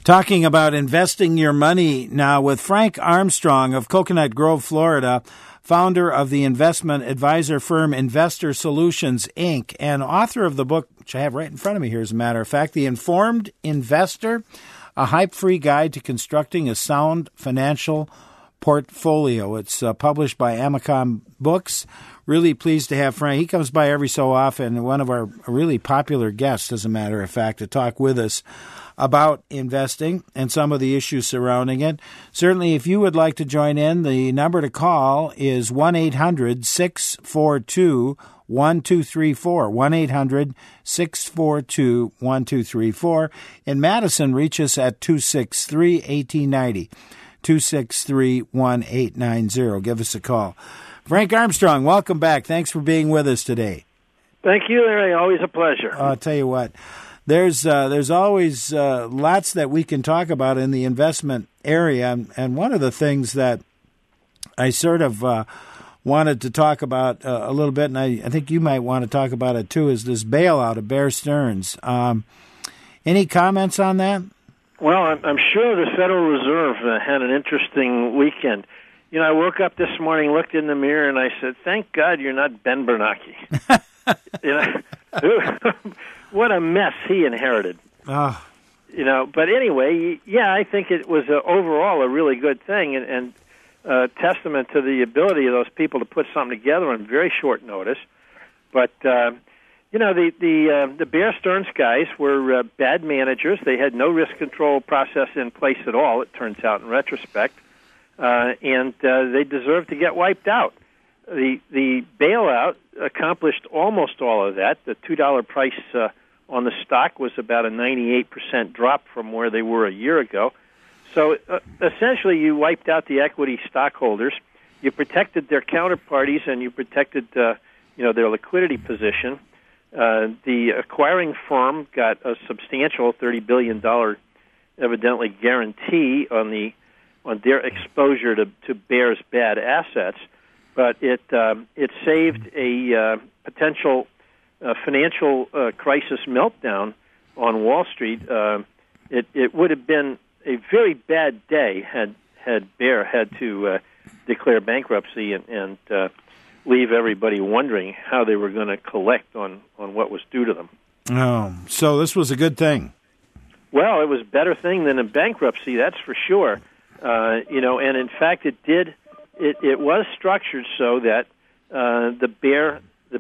Talking about investing your money now with Frank Armstrong of Coconut Grove, Florida, founder of the investment advisor firm Investor Solutions, Inc., and author of the book, which I have right in front of me here, as a matter of fact, The Informed Investor, a hype-free guide to constructing a sound financial portfolio. It's published by Amicom Books. Really pleased to have Frank. He comes by every so often, one of our really popular guests, as a matter of fact, to talk with us about investing and some of the issues surrounding it. Certainly, if you would like to join in, the number to call is 1-800-642-1234, 1-800-642-1234. In Madison, reach us at 263-1890, 263-1890. Give us a call. Frank Armstrong, welcome back. Thanks for being with us today. Thank you, Larry. Always a pleasure. I'll tell you what. There's always lots that we can talk about in the investment area, and one of the things that I sort of wanted to talk about a little bit, and I think you might want to talk about it too, is this bailout of Bear Stearns. Any comments on that? Well, I'm sure the Federal Reserve had an interesting weekend. You know, I woke up this morning, looked in the mirror, and I said, "Thank God you're not Ben Bernanke." You know. What a mess he inherited. You know, but anyway, yeah, I think it was overall a really good thing and testament to the ability of those people to put something together on very short notice. But you know, the Bear Stearns guys were bad managers. They had no risk control process in place at all, it turns out in retrospect, and they deserve to get wiped out. The bailout accomplished almost all of that. The $2 price on the stock was about a 98% drop from where they were a year ago. So essentially, you wiped out the equity stockholders. You protected their counterparties, and you protected their liquidity position. The acquiring firm got a substantial $30 billion, evidently, guarantee on their exposure to Bear's bad assets. But it saved a potential financial crisis meltdown on Wall Street. It would have been a very bad day had Bear had to declare bankruptcy and leave everybody wondering how they were going to collect on what was due to them. Oh, so this was a good thing. Well, it was a better thing than a bankruptcy, that's for sure. And in fact, it did. It was structured so that the Bear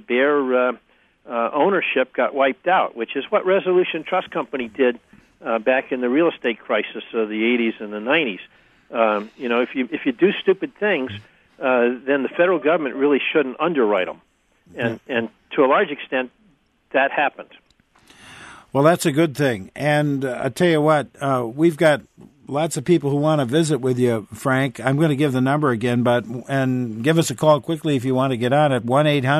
ownership got wiped out, which is what Resolution Trust Company did back in the real estate crisis of the 80s and the 90s. If you do stupid things, then the federal government really shouldn't underwrite them, and to a large extent, that happened. Well, that's a good thing. And I tell you what, we've got lots of people who want to visit with you, Frank. I'm going to give the number again, and give us a call quickly if you want to get on it,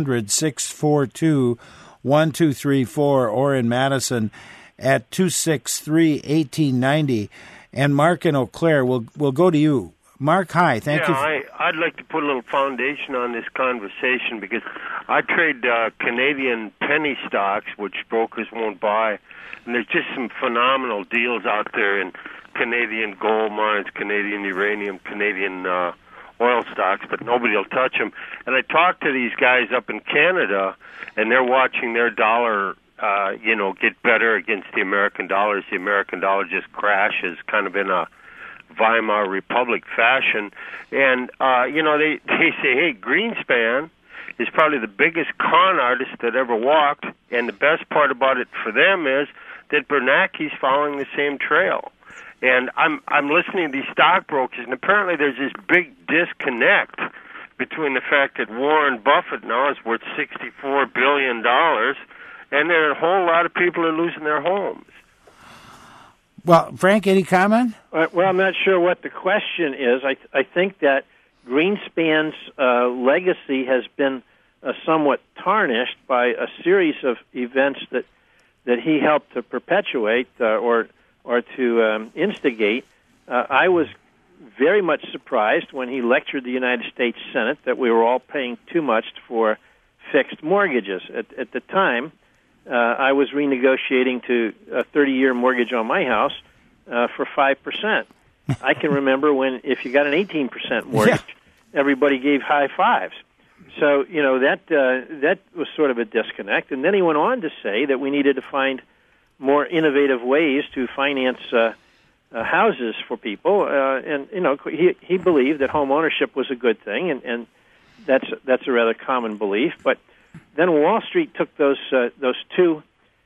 1-800-642-1234, or in Madison at 263-1890. And Mark in Eau Claire, we'll go to you. Mark, hi. Thank you. I'd like to put a little foundation on this conversation because I trade Canadian penny stocks, which brokers won't buy, and there's just some phenomenal deals out there in Canadian gold mines, Canadian uranium, Canadian oil stocks, but nobody will touch them. And I talk to these guys up in Canada, and they're watching their dollar, get better against the American dollar. The American dollar just crashes, kind of in a Weimar Republic fashion. And, they say, hey, Greenspan is probably the biggest con artist that ever walked, and the best part about it for them is that Bernanke's following the same trail. And I'm listening to these stockbrokers, and apparently there's this big disconnect between the fact that Warren Buffett now is worth $64 billion, and there are a whole lot of people are losing their homes. Well, Frank, any comment? Well, I'm not sure what the question is. I think that Greenspan's legacy has been somewhat tarnished by a series of events that he helped to perpetuate or to instigate. I was very much surprised when he lectured the United States Senate that we were all paying too much for fixed mortgages. At the time, I was renegotiating to a 30-year mortgage on my house, for 5%. I can remember when, if you got an 18% mortgage, everybody gave high fives. So, that was sort of a disconnect. And then he went on to say that we needed to find more innovative ways to finance houses for people. He believed that home ownership was a good thing, and that's a rather common belief. But then Wall Street took those two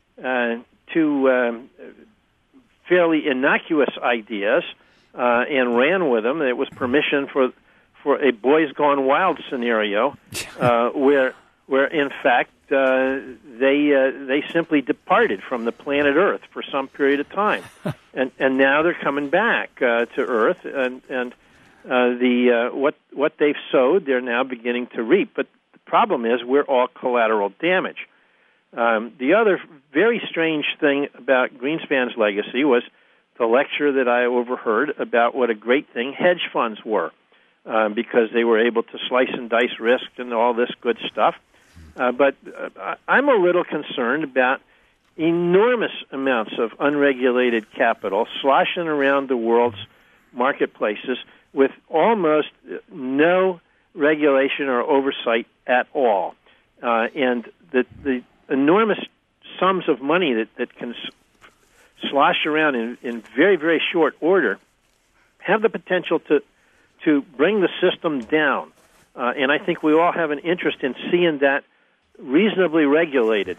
fairly innocuous ideas and ran with them. It was permission for a boys gone wild scenario, where in fact they simply departed from the planet Earth for some period of time, and now they're coming back to Earth, and what they've sowed they're now beginning to reap. But the problem is we're all collateral damage. The other very strange thing about Greenspan's legacy was the lecture that I overheard about what a great thing hedge funds were, because they were able to slice and dice risk and all this good stuff. But I'm a little concerned about enormous amounts of unregulated capital sloshing around the world's marketplaces with almost no regulation or oversight at all. And the enormous sums of money that can slosh around in very, very short order have the potential to bring the system down. And I think we all have an interest in seeing that reasonably regulated.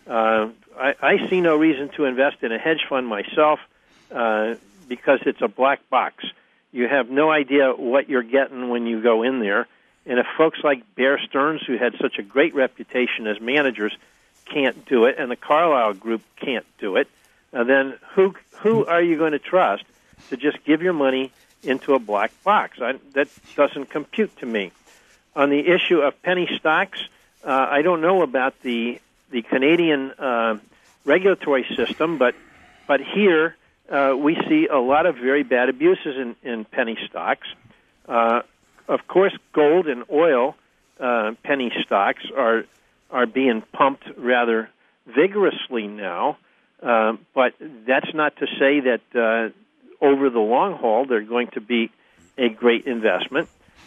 I see no reason to invest in a hedge fund myself because it's a black box. You have no idea what you're getting when you go in there. And if folks like Bear Stearns, who had such a great reputation as managers, can't do it, and the Carlyle Group can't do it, then who are you going to trust to just give your money into a black box? That doesn't compute to me. On the issue of penny stocks, I don't know about the Canadian regulatory system, but here we see a lot of very bad abuses in penny stocks. Of course, gold and oil penny stocks are being pumped rather vigorously now, but that's not to say that over the long haul they're going to be a great investment.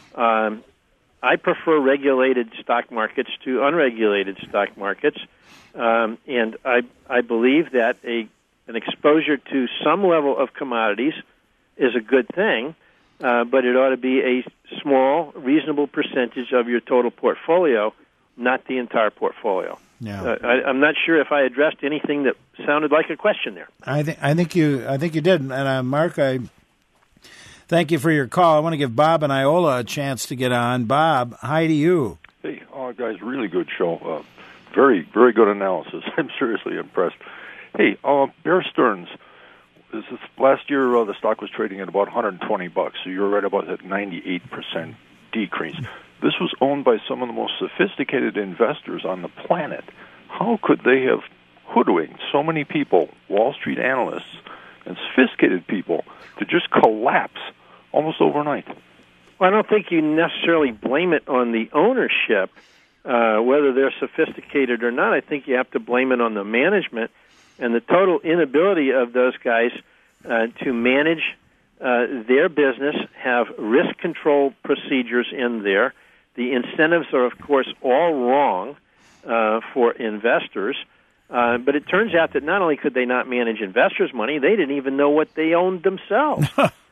I prefer regulated stock markets to unregulated stock markets, and I believe that an exposure to some level of commodities is a good thing, but it ought to be a small, reasonable percentage of your total portfolio, not the entire portfolio. Yeah. I'm not sure if I addressed anything that sounded like a question there. I think you did, and Mark, I thank you for your call. I want to give Bob and Iola a chance to get on. Bob, hi to you. Hey, guys, really good show. Very, very good analysis. I'm seriously impressed. Hey, Bear Stearns, last year the stock was trading at about $120, so you're right about that 98% decrease. This was owned by some of the most sophisticated investors on the planet. How could they have hoodwinked so many people, Wall Street analysts, and sophisticated people, to just collapse almost overnight? Well, I don't think you necessarily blame it on the ownership, whether they're sophisticated or not. I think you have to blame it on the management and the total inability of those guys to manage their business, have risk control procedures in there. The incentives are, of course, all wrong for investors. But it turns out that not only could they not manage investors' money, they didn't even know what they owned themselves.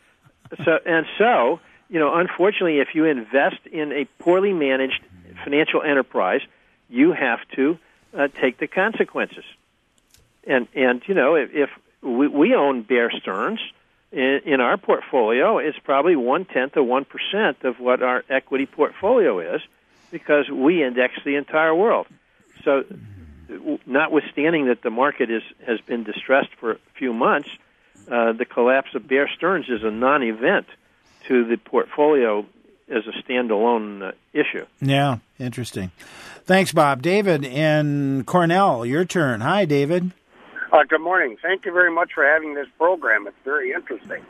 So, unfortunately, if you invest in a poorly managed financial enterprise, you have to take the consequences. And if we own Bear Stearns in our portfolio, it's probably 1/10 of 1% of what our equity portfolio is, because we index the entire world. So, notwithstanding that the market has been distressed for a few months, the collapse of Bear Stearns is a non-event to the portfolio as a standalone issue. Yeah, interesting. Thanks, Bob. David in Cornell, your turn. Hi, David. Good morning. Thank you very much for having this program. It's very interesting.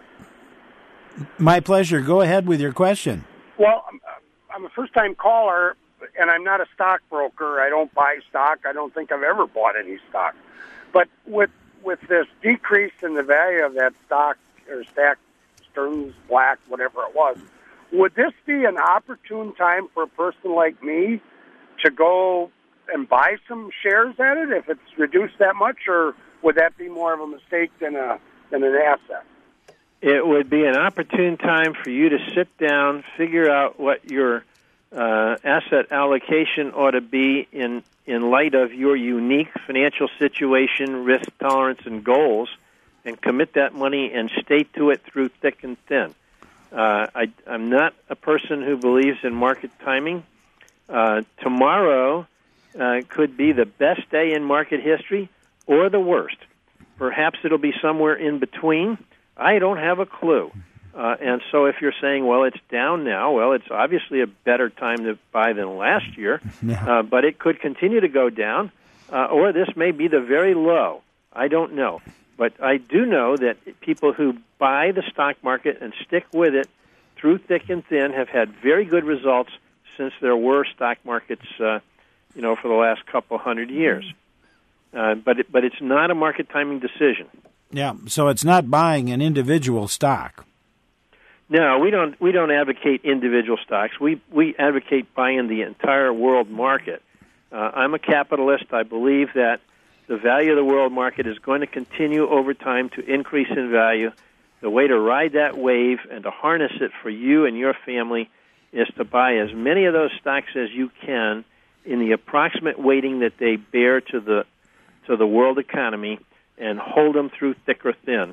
My pleasure. Go ahead with your question. Well, I'm a first-time caller, and I'm not a stockbroker. I don't buy stock. I don't think I've ever bought any stock. But with with this decrease in the value of that stock or stacked Stearns, Black, whatever it was, would this be an opportune time for a person like me to go and buy some shares at it if it's reduced that much, or would that be more of a mistake than an asset? It would be an opportune time for you to sit down, figure out what your asset allocation ought to be in light of your unique financial situation, risk tolerance, and goals, and commit that money and stay to it through thick and thin. I'm not a person who believes in market timing. Tomorrow could be the best day in market history or the worst. Perhaps it'll be somewhere in between. I don't have a clue. And so if you're saying, well, it's down now, well, it's obviously a better time to buy than last year, but it could continue to go down, or this may be the very low. I don't know. But I do know that people who buy the stock market and stick with it through thick and thin have had very good results since there were stock markets, for the last couple hundred years. But it's not a market timing decision. Yeah, so it's not buying an individual stock. No, we don't advocate individual stocks. We advocate buying the entire world market. I'm a capitalist. I believe that the value of the world market is going to continue over time to increase in value. The way to ride that wave and to harness it for you and your family is to buy as many of those stocks as you can in the approximate weighting that they bear to the world economy, and hold them through thick or thin.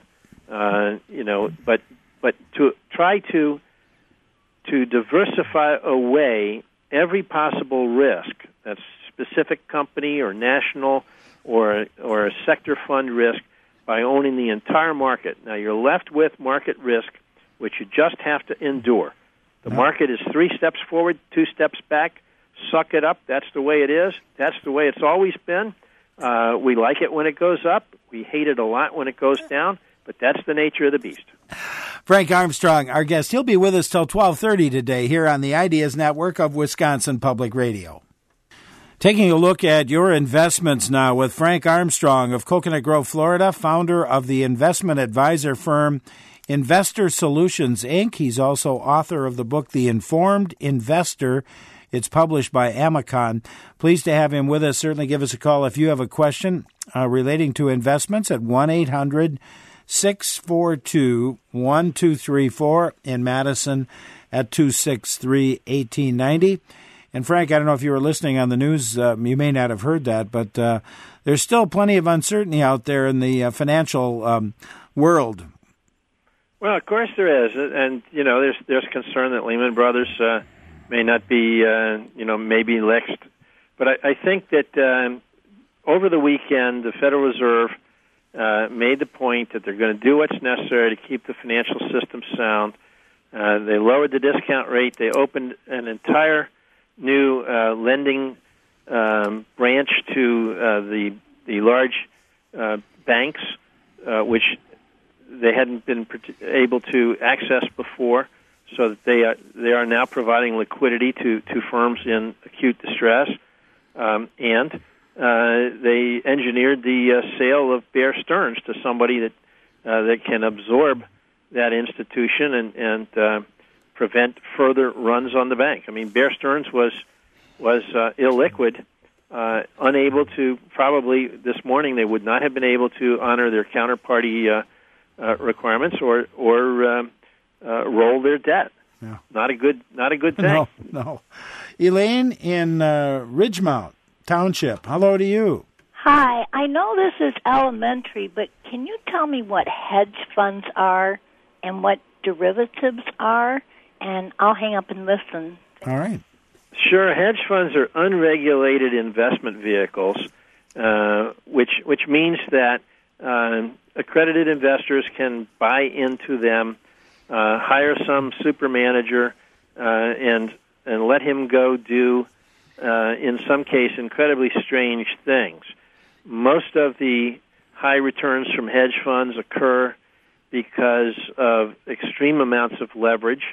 But to try to diversify away every possible risk, that's specific company or national or a sector fund risk, by owning the entire market. Now you're left with market risk, which you just have to endure. The market is 3 steps forward, 2 steps back. Suck it up. That's the way it is. That's the way it's always been. We like it when it goes up. We hate it a lot when it goes down, but that's the nature of the beast. Frank Armstrong, our guest. He'll be with us till 12:30 today here on the Ideas Network of Wisconsin Public Radio. Taking a look at your investments now with Frank Armstrong of Coconut Grove, Florida, founder of the investment advisor firm Investor Solutions, Inc. He's also author of the book The Informed Investor. It's published by Amicon. Pleased to have him with us. Certainly give us a call if you have a question relating to investments at 1-800-642-1234 in Madison at 263-1890. And Frank, I don't know if you were listening on the news. You may not have heard that, but there's still plenty of uncertainty out there in the financial world. Well, of course there is. And, there's concern that Lehman Brothers may not be, maybe next. But I think that over the weekend, the Federal Reserve made the point that they're going to do what's necessary to keep the financial system sound. They lowered the discount rate. They opened an entire new lending branch to the large banks, which they hadn't been able to access before. So that they are now providing liquidity to firms in acute distress, and they engineered the sale of Bear Stearns to somebody that can absorb that institution and prevent further runs on the bank. I mean, Bear Stearns was illiquid, unable to. Probably this morning they would not have been able to honor their counterparty requirements or roll their debt. Yeah. Not a good thing. No. Elaine in Ridgemount Township. Hello to you. Hi. I know this is elementary, but can you tell me what hedge funds are and what derivatives are? And I'll hang up and listen. All right. Sure. Hedge funds are unregulated investment vehicles, which means that accredited investors can buy into them, hire some super manager, and let him go do, in some case, incredibly strange things. Most of the high returns from hedge funds occur because of extreme amounts of leverage,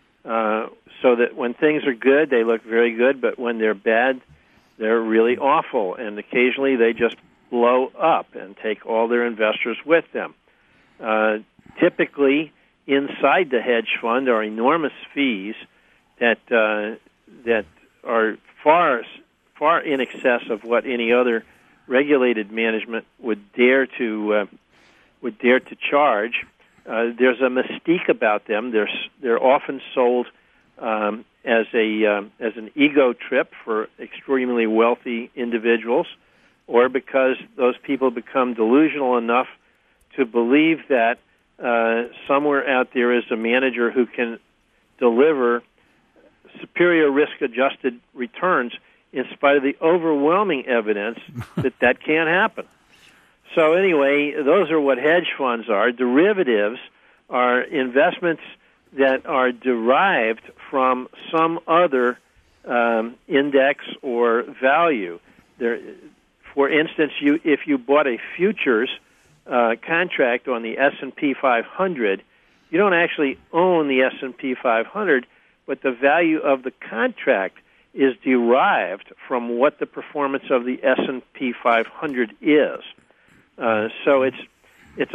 so that when things are good, they look very good, but when they're bad, they're really awful, and occasionally they just blow up and take all their investors with them. Typically, inside the hedge fund are enormous fees that are far in excess of what any other regulated management would dare to charge. There's a mystique about them. They're often sold as an ego trip for extremely wealthy individuals, or because those people become delusional enough to believe that somewhere out there is a manager who can deliver superior risk-adjusted returns in spite of the overwhelming evidence that can't happen. So anyway, those are what hedge funds are. Derivatives are investments that are derived from some other index or value. For instance, if you bought a futures contract on the S&P 500, you don't actually own the S&P 500, but the value of the contract is derived from what the performance of the S&P 500 is. So it's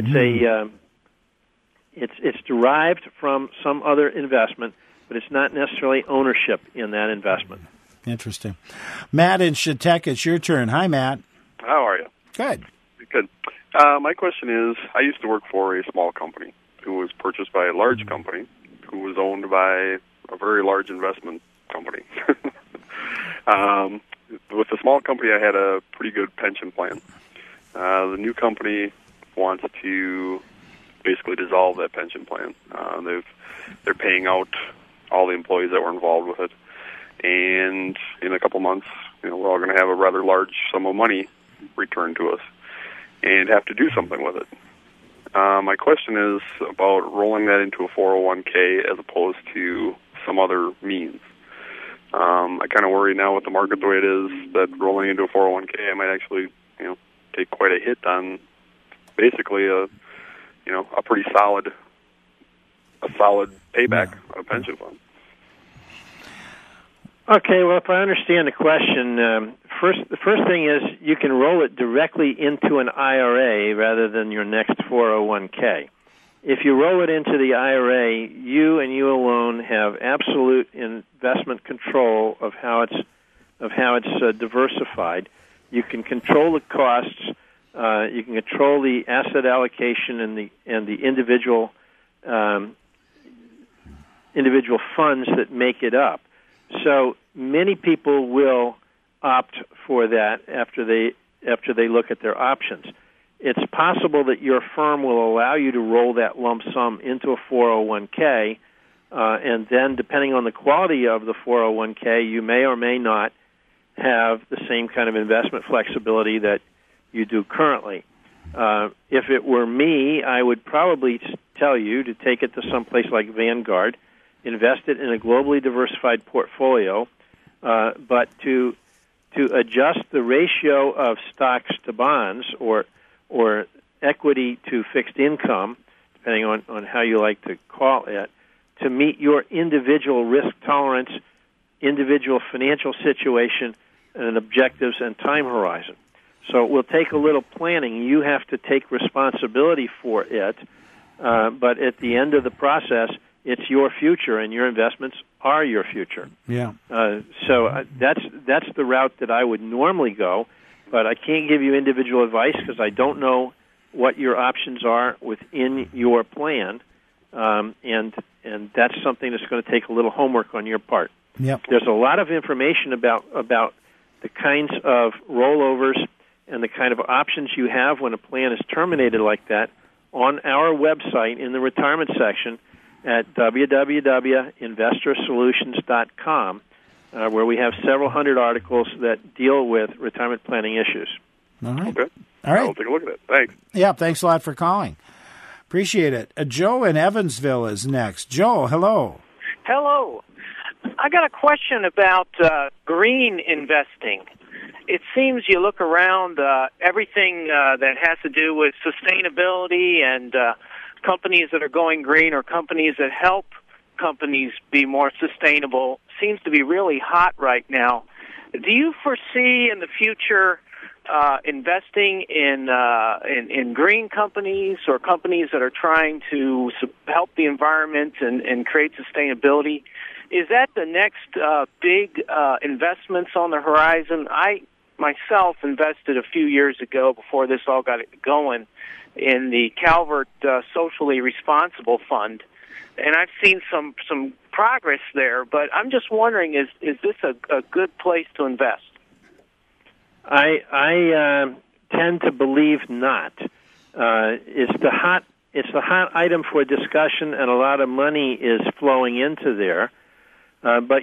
derived from some other investment, but it's not necessarily ownership in that investment. Interesting. Matt in Chautauqua, it's your turn. Hi, Matt. How are you? Good. Good. My question is, I used to work for a small company who was purchased by a large company who was owned by a very large investment company. With the small company, I had a pretty good pension plan. The new company wants to basically dissolve that pension plan. They're paying out all the employees that were involved with it, and in a couple months, we're all going to have a rather large sum of money returned to us and have to do something with it. My question is about rolling that into a 401k as opposed to some other means. I kind of worry now with the market the way it is that rolling into a 401k, I might actually, take quite a hit on basically a pretty solid payback on a pension fund. Okay, well, if I understand the question, the first thing is you can roll it directly into an IRA rather than your next 401k. If you roll it into the IRA, you and you alone have absolute investment control of how it's diversified. You can control the costs. You can control the asset allocation and the individual funds that make it up. So many people will opt for that after they look at their options. It's possible that your firm will allow you to roll that lump sum into a 401k, and then depending on the quality of the 401k, you may or may not have the same kind of investment flexibility that you do currently. If it were me, I would probably tell you to take it to some place like Vanguard, invest it in a globally diversified portfolio, but to adjust the ratio of stocks to bonds or equity to fixed income, depending on how you like to call it, to meet your individual risk tolerance, individual financial situation, and objectives and time horizon. So it will take a little planning. You have to take responsibility for it, but at the end of the process, it's your future, and your investments are your future. Yeah. So that's the route that I would normally go, but I can't give you individual advice because I don't know what your options are within your plan, and that's something that's going to take a little homework on your part. Yep. There's a lot of information about the kinds of rollovers and the kind of options you have when a plan is terminated like that on our website in the retirement section at www.investorsolutions.com, where we have several hundred articles that deal with retirement planning issues. All right. Okay. All right. I'll take a look at it. Thanks. Yeah, thanks a lot for calling. Appreciate it. Joe in Evansville is next. Joe, hello. Hello. I got a question about green investing. It seems you look around, everything that has to do with sustainability and companies that are going green or companies that help companies be more sustainable seems to be really hot right now. Do you foresee in the future investing in green companies or companies that are trying to help the environment and create sustainability. Is that the next big investments on the horizon? I myself invested a few years ago, before this all got going, in the Calvert Socially Responsible Fund, and I've seen some progress there. But I'm just wondering, is this a good place to invest? I tend to believe not. It's the hot item for discussion, and a lot of money is flowing into there. But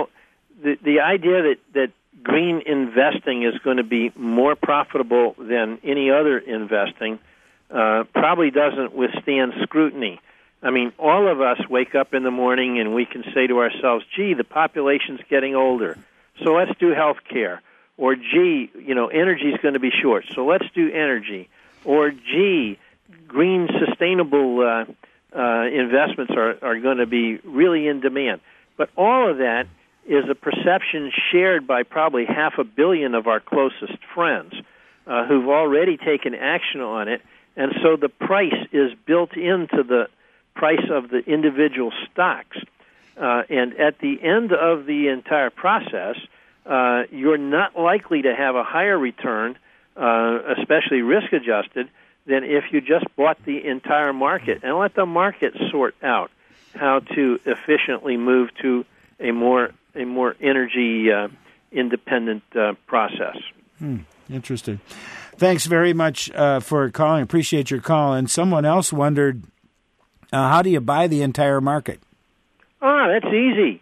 the idea that green investing is going to be more profitable than any other investing probably doesn't withstand scrutiny. I mean, all of us wake up in the morning and we can say to ourselves, gee, the population's getting older, so let's do health care. Or, gee, energy's going to be short, so let's do energy. Or, gee, green sustainable investments are going to be really in demand. But all of that is a perception shared by probably 500 million of our closest friends who've already taken action on it, and so the price is built into the price of the individual stocks. And at the end of the entire process, you're not likely to have a higher return, especially risk-adjusted, than if you just bought the entire market and let the market sort out how to efficiently move to a more energy independent process. Interesting. Thanks very much for calling. Appreciate your call. And someone else wondered, how do you buy the entire market? That's easy.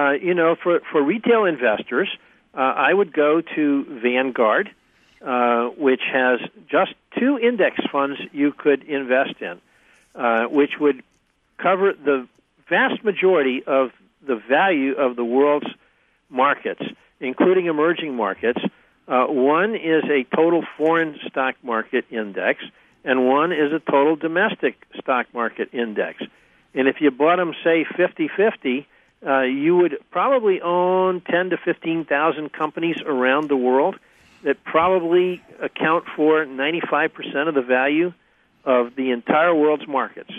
For retail investors, I would go to Vanguard, which has just 2 index funds you could invest in, which would cover the vast majority of the value of the world's markets, including emerging markets. One is a total foreign stock market index, and one is a total domestic stock market index. And if you bought them, say, 50-50, you would probably own 10 to 15,000 companies around the world that probably account for 95% of the value of the entire world's markets.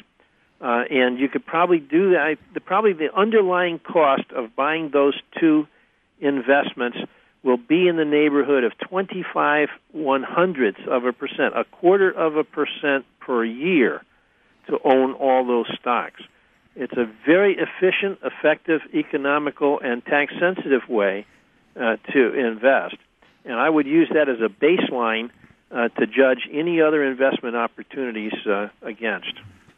And you could probably do that. Probably the underlying cost of buying those 2 investments will be in the neighborhood of 25/100ths of a percent, 0.25% per year to own all those stocks. It's a very efficient, effective, economical, and tax-sensitive way to invest. And I would use that as a baseline to judge any other investment opportunities against.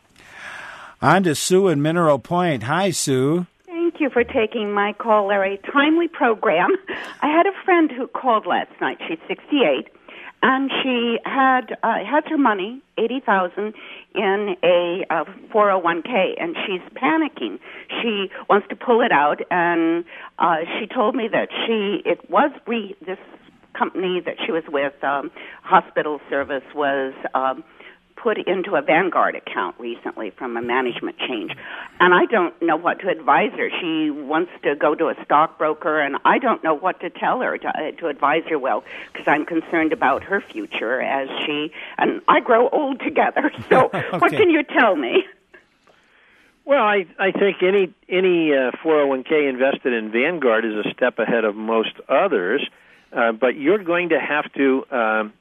On to Sue in Mineral Point. Hi, Sue. Thank you for taking my call, Larry. Timely program. I had a friend who called last night. She's 68, and she had her money, $80,000, in a 401k, and she's panicking. She wants to pull it out, and she told me that this company that she was with, hospital service, was put into a Vanguard account recently from a management change. And I don't know what to advise her. She wants to go to a stockbroker, and I don't know what to tell her to advise her well, because I'm concerned about her future as she and I grow old together. So okay. What can you tell me? Well, I think any 401k invested in Vanguard is a step ahead of most others, but you're going to have to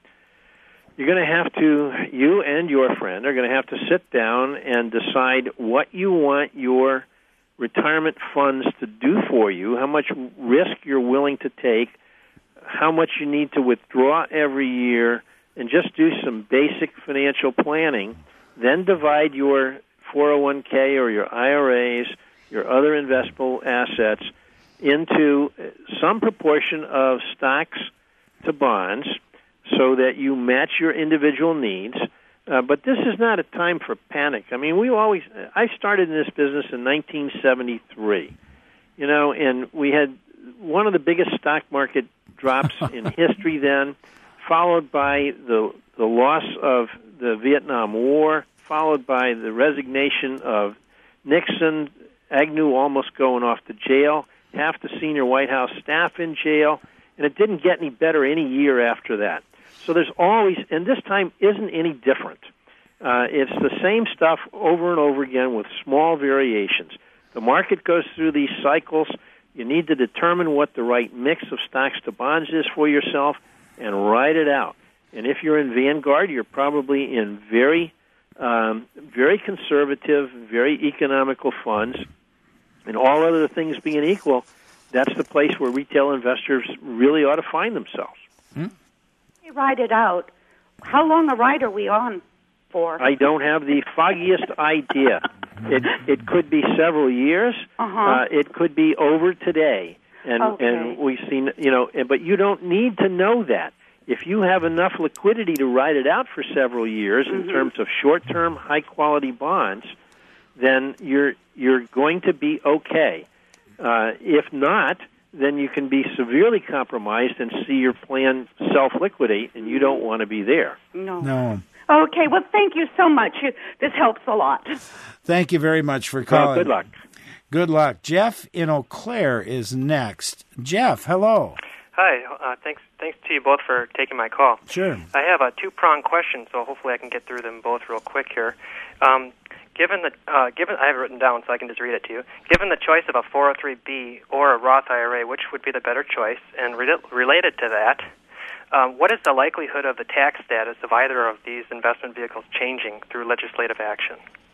you and your friend are going to have to sit down and decide what you want your retirement funds to do for you, how much risk you're willing to take, how much you need to withdraw every year, and just do some basic financial planning. Then divide your 401k or your IRAs, your other investable assets, into some proportion of stocks to bonds, so that you match your individual needs. But this is not a time for panic. I mean, I started in this business in 1973, and we had one of the biggest stock market drops in history then, followed by the loss of the Vietnam War, followed by the resignation of Nixon, Agnew almost going off to jail, half the senior White House staff in jail, and it didn't get any better any year after that. So there's always, and this time isn't any different. It's the same stuff over and over again with small variations. The market goes through these cycles. You need to determine what the right mix of stocks to bonds is for yourself and ride it out. And if you're in Vanguard, you're probably in very conservative, very economical funds. And all other things being equal, that's the place where retail investors really ought to find themselves. You ride it out. How long a ride are we on for? I don't have the foggiest idea. It could be several years. It could be over today. And we've seen, but you don't need to know that. If you have enough liquidity to ride it out for several years in terms of short-term, high-quality bonds, then you're going to be okay. If not, then you can be severely compromised and see your plan self-liquidate, and you don't want to be there. No. Okay, well, thank you so much. This helps a lot. Thank you very much for calling. Good luck. Good luck. Jeff in Eau Claire is next. Jeff, hello. Hi. Thanks to you both for taking my call. Sure. I have a two-pronged question, so hopefully I can get through them both real quick here. Given I have it written down, so I can just read it to you. Given the choice of a 403B or a Roth IRA, which would be the better choice? And related to that, what is the likelihood of the tax status of either of these investment vehicles changing through legislative action?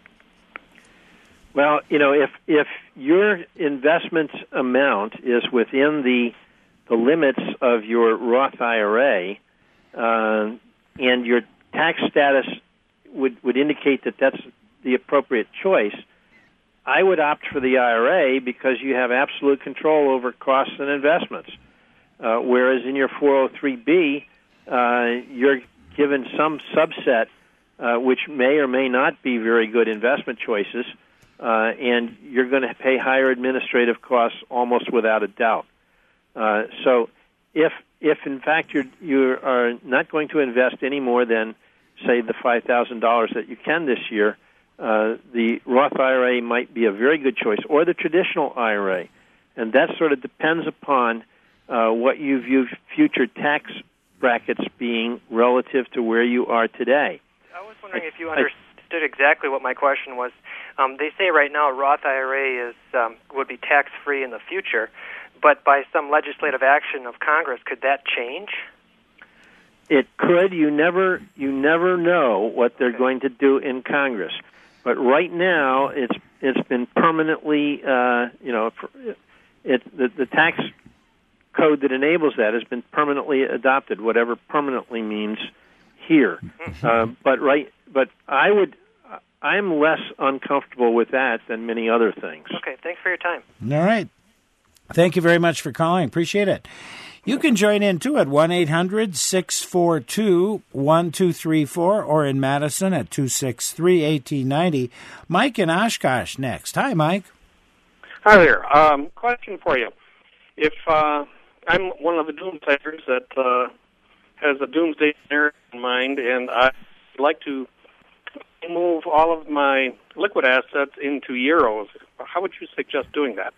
Well, if your investment amount is within the limits of your Roth IRA, and your tax status would indicate that that's the appropriate choice, I would opt for the IRA because you have absolute control over costs and investments. Whereas in your 403B, you're given some subset which may or may not be very good investment choices, and you're going to pay higher administrative costs almost without a doubt. So if in fact you are not going to invest any more than, say, the $5,000 that you can this year, the Roth IRA might be a very good choice, or the traditional IRA. And that sort of depends upon what you view future tax brackets being relative to where you are today. I was wondering if you understood exactly what my question was. They say right now Roth IRA would be tax-free in the future, but by some legislative action of Congress, could that change? It could. You never know what they're going to do in Congress. But right now, it's been permanently, the tax code that enables that has been permanently adopted, whatever permanently means here. But I'm less uncomfortable with that than many other things. Okay, thanks for your time. All right. Thank you very much for calling. Appreciate it. You can join in, too, at 1-800-642-1234 or in Madison at 263-1890. Mike in Oshkosh next. Hi, Mike. Hi there. Question for you. If I'm one of the doomsayers that has a doomsday scenario in mind, and I'd like to move all of my liquid assets into euros, how would you suggest doing that?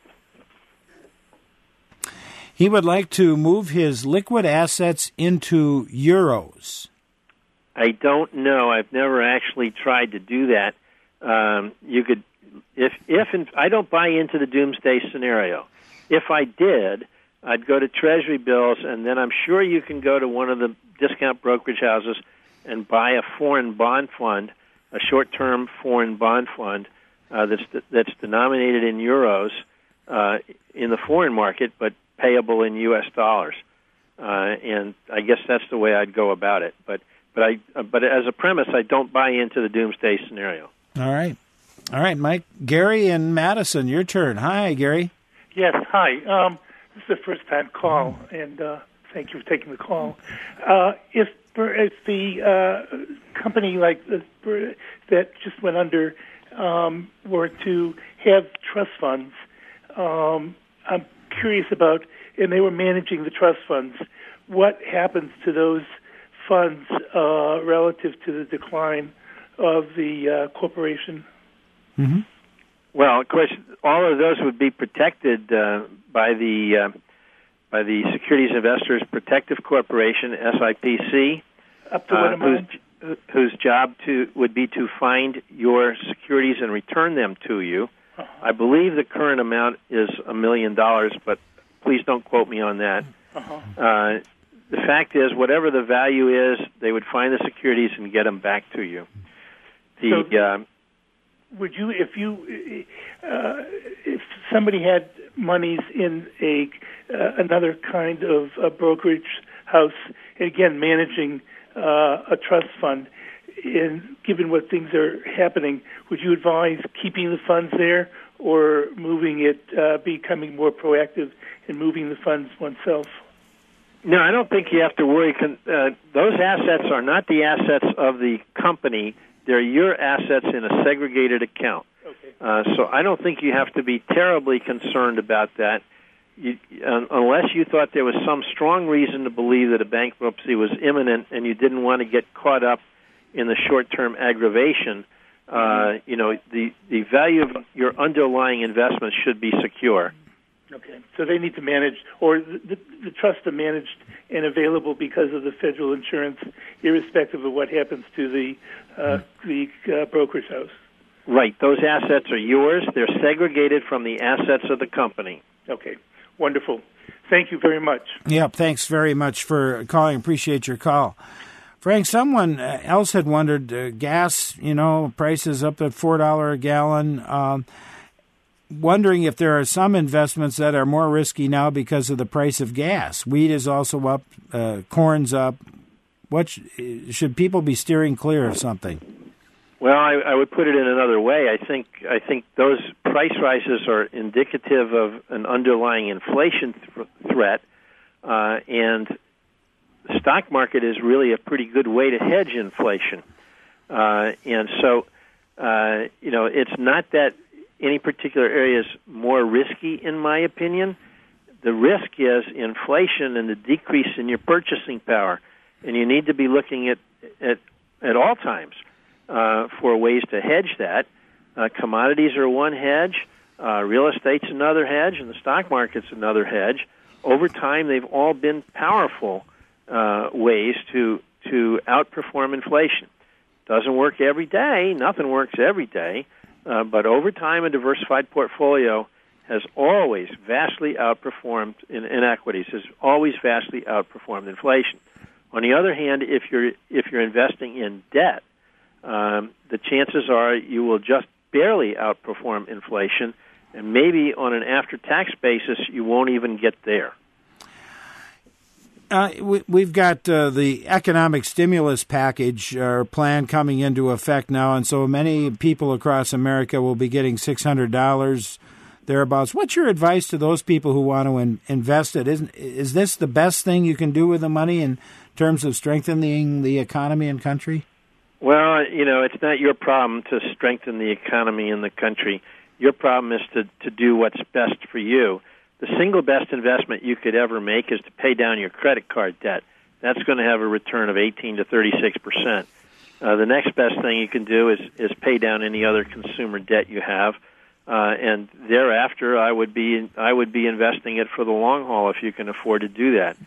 He would like to move his liquid assets into euros. I don't know. I've never actually tried to do that. You could, I don't buy into the doomsday scenario. If I did, I'd go to Treasury bills, and then I'm sure you can go to one of the discount brokerage houses and buy a foreign bond fund, a short-term foreign bond fund that's denominated in euros in the foreign market, but payable in U.S. dollars, and I guess that's the way I'd go about it. But as a premise, I don't buy into the doomsday scenario. All right, Mike. Gary in Madison, your turn. Hi, Gary. Yes, hi. This is a first-time call, and thank you for taking the call. If the company like that just went under were to have trust funds, I'm curious about, and they were managing the trust funds, what happens to those funds relative to the decline of the corporation? Mm-hmm. Well, of course, all of those would be protected by the Securities Investors Protective Corporation, SIPC, Up to what amount? Whose job would be to find your securities and return them to you. I believe the current amount is $1 million, but please don't quote me on that. The fact is, whatever the value is, they would find the securities and get them back to you. Would you, if somebody had monies in another kind of brokerage house, again managing a trust fund, and given what things are happening, would you advise keeping the funds there or moving it, becoming more proactive in moving the funds oneself? No, I don't think you have to worry. Those assets are not the assets of the company. They're your assets in a segregated account. Okay. So I don't think you have to be terribly concerned about that. Unless you thought there was some strong reason to believe that a bankruptcy was imminent and you didn't want to get caught up in the short-term aggravation, the value of your underlying investment should be secure. Okay, so they need to manage, or the trusts are managed and available because of the federal insurance, irrespective of what happens to the brokerage house. Right, those assets are yours. They're segregated from the assets of the company. Okay, wonderful. Thank you very much. Yep, thanks very much for calling. Appreciate your call. Frank, someone else had wondered, gas, prices up at $4 a gallon. Wondering if there are some investments that are more risky now because of the price of gas. Wheat is also up, corn's up. What should people be steering clear of something? Well, I would put it in another way. I think those price rises are indicative of an underlying inflation threat, and the stock market is really a pretty good way to hedge inflation. And so, it's not that any particular area is more risky, in my opinion. The risk is inflation and the decrease in your purchasing power, and you need to be looking at all times for ways to hedge that. Commodities are one hedge, real estate's another hedge, and the stock market's another hedge. Over time, they've all been powerful ways to outperform inflation. Doesn't work every day. Nothing works every day. But over time, a diversified portfolio has always vastly outperformed in equities, has always vastly outperformed inflation. On the other hand, if you're investing in debt, the chances are you will just barely outperform inflation, and maybe on an after-tax basis, you won't even get there. We've got the economic stimulus package or plan coming into effect now, and so many people across America will be getting $600 thereabouts. What's your advice to those people who want to invest it? Is this the best thing you can do with the money in terms of strengthening the economy and country? Well, it's not your problem to strengthen the economy in the country. Your problem is to do what's best for you. The single best investment you could ever make is to pay down your credit card debt. That's going to have a return of 18 to 36%. The next best thing you can do is pay down any other consumer debt you have, and thereafter, I would be investing it for the long haul if you can afford to do that.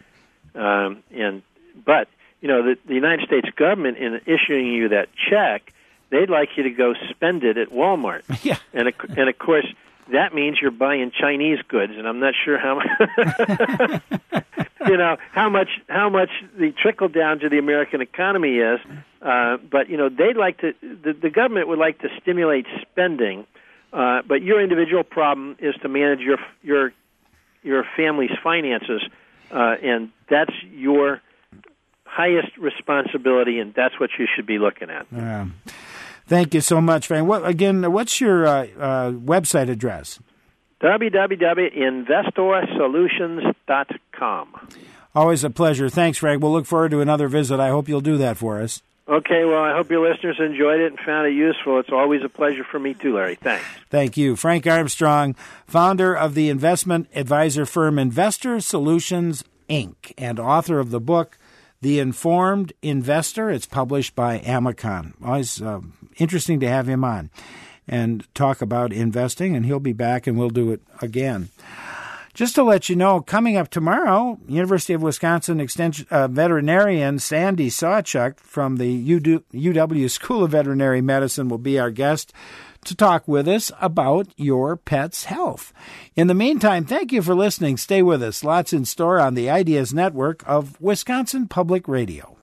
But the United States government, in issuing you that check, they'd like you to go spend it at Walmart. Yeah. And of course, that means you're buying Chinese goods, and I'm not sure how how much the trickle down to the American economy is. But they'd like to. The government would like to stimulate spending, but your individual problem is to manage your family's finances, and that's your highest responsibility, and that's what you should be looking at. Thank you so much, Frank. What's your website address? www.investorsolutions.com. Always a pleasure. Thanks, Frank. We'll look forward to another visit. I hope you'll do that for us. Okay, well, I hope your listeners enjoyed it and found it useful. It's always a pleasure for me too, Larry. Thanks. Thank you. Frank Armstrong, founder of the investment advisor firm Investor Solutions, Inc., and author of the book, The Informed Investor. It's published by Amicon. Always interesting to have him on and talk about investing, and he'll be back, and we'll do it again. Just to let you know, coming up tomorrow, University of Wisconsin Extension veterinarian Sandy Sawchuk from the UW School of Veterinary Medicine will be our guest to talk with us about your pet's health. In the meantime, thank you for listening. Stay with us. Lots in store on the Ideas Network of Wisconsin Public Radio.